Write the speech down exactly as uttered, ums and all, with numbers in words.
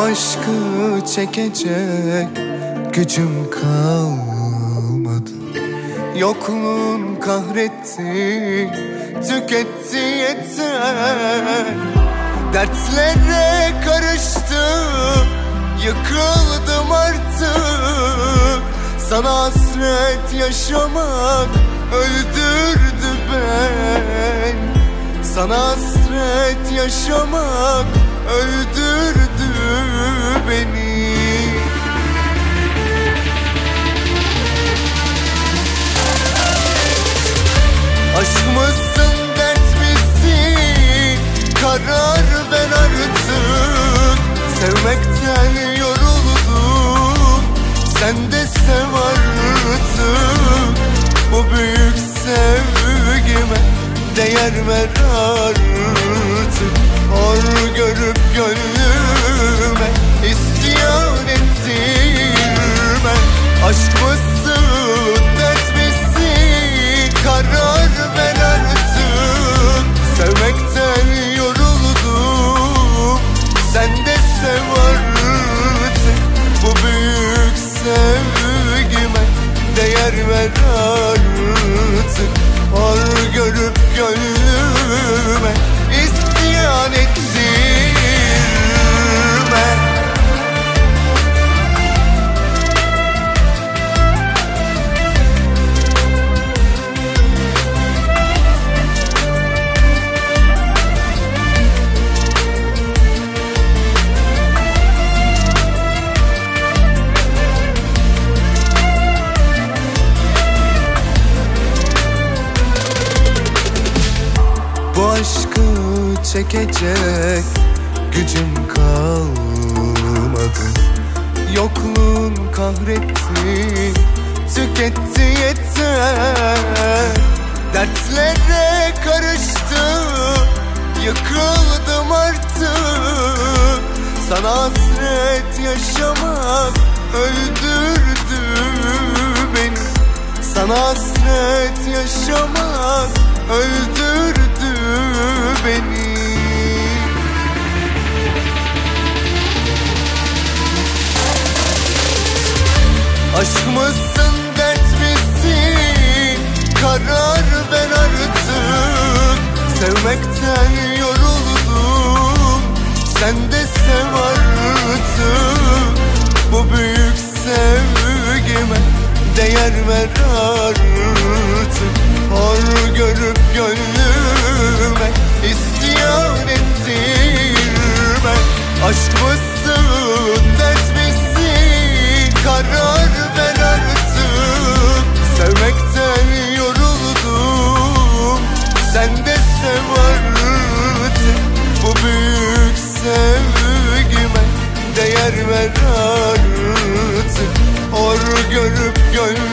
aşkı çekecek gücüm kalmadı. Yokluğun kahretti, tüketti yeter. Dertlere karıştım, yıkıldım artık. Sana hasret yaşamak öldürdü beni. Sana hasret yaşamak öldürdü beni. Aşk mısın, dert misin? Karar ver artık. Sevmekten yoruldum, sen de sev artık. Bu büyük sevgime değer ver artık. Hor görüp gönlüme isyan ettirme. Aşk mısın, dert misin? Karar ver artık. Sevmekten yoruldum, sen de sev artık. Bu büyük sevgime değer ver artık. Hor görüp gönlüme isyan ettirme. Bu aşkı çekecek gücüm kalmadı. Yokluğun kahretti, tüketti yeter. Dertlere karıştım, yıkıldım artık. Sana hasret yaşamak öldürdü beni. Sana hasret yaşamak öldürdü beni. Aşk mısın, dert misin? Karar ver artık. Sevmekten yoruldum, sen de sev artık. Bu büyük sevgime değer ver artık. Hor görüp gönlüme isyan ettirme. Aşk mısın, dert misin? Karar ver artık. Sevmekten yoruldum, sen de sev artık. Bu büyük sevgime değer ver artık. Hor görüp gönlüme